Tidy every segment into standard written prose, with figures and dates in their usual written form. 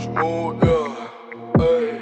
Oh yeah, ey,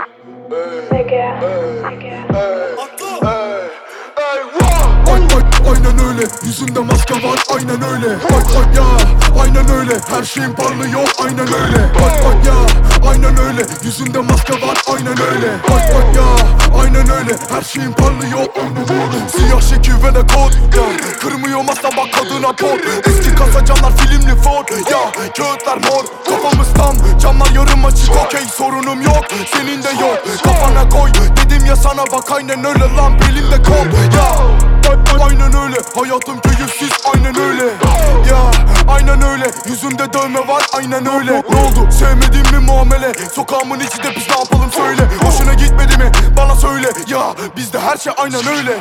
aynen öyle, yüzünde maske var, aynen öyle. Bak ya, aynen öyle, her şeyin parlıyor, aynen öyle. Bak ya, aynen öyle, yüzünde maske var, aynen öyle. Bak ya, aynen öyle, her şeyin parlıyor, aynen öyle. Siyah şekil ve de kod ya, kırmıyor masa bak kadına pot. Eski kasa camlar filmli Ford ya, kağıtlar mor. Kafamız tam, camlar yarım açık, okey sorunum yok, senin de yok. Kafana koy, dedim ya sana bak aynen öyle lan, belimde kol ya. Aynen öyle, hayatım keyifsiz, aynen öyle. Ya, aynen öyle, yüzümde dövme var, aynen öyle. Ne oldu, sevmedin mi muamele? Sokağımın içi de biz ne yapalım söyle. Hoşuna gitmedi mi, bana söyle. Ya, bizde her şey aynen öyle.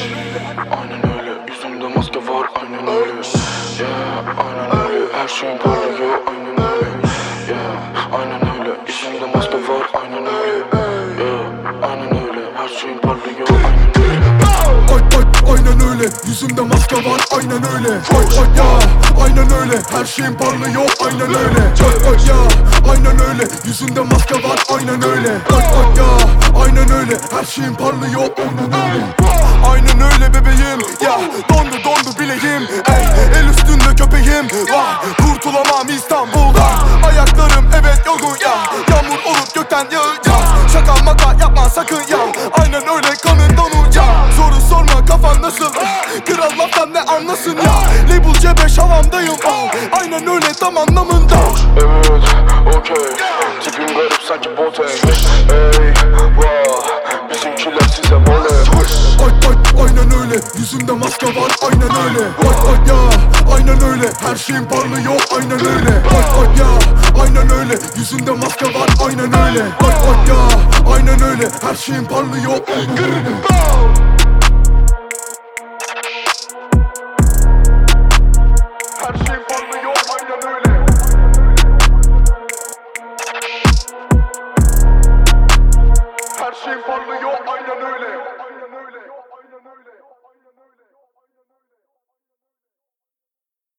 Aynen öyle, yüzümde maske var, aynen öyle. Ya, aynen öyle, her şeyin parlıyor, aynen öyle. Ya, aynen öyle, yüzümde maske var, aynen öyle. Ya, aynen öyle, her şeyin parlıyor, aynen öyle. Aynen öyle, yüzümde maske var, aynen öyle. Ya, aynen öyle, her şeyin parlıyor, aynen öyle. Ya, aynen öyle, yüzümde maske var, aynen öyle. Ya, aynen öyle, her şeyin parlıyor, aynen öyle. Aynen öyle bebeğim, ya dondu bileğim. Ey, el üstünde köpeğim var, kurtulamam İstanbul'da. Ayaklarım evet yorgun ya, yağmur olup gökten yağacak. Şaka maka yapma sakın ya, aynen öyle kanın donacak. Soru sorma kafan nasıl, kral laftan ne anlasın ya. Label C5 havamdayım, aynen öyle tam anlamında. Evet, okey, tipim garip sanki botek. Ey, vah, bizimkiler size voley. Aynen öyle, yüzünde maske var, aynen öyle. Ya, aynen öyle, her şeyin parlıyor, aynen öyle. Ya, aynen öyle, yüzünde maske var, aynen öyle. Ya, aynen öyle, her şeyin parlıyor, aynen öyle. Her şeyin parlıyor, aynen öyle. Her şeyin parlıyor, aynen öyle.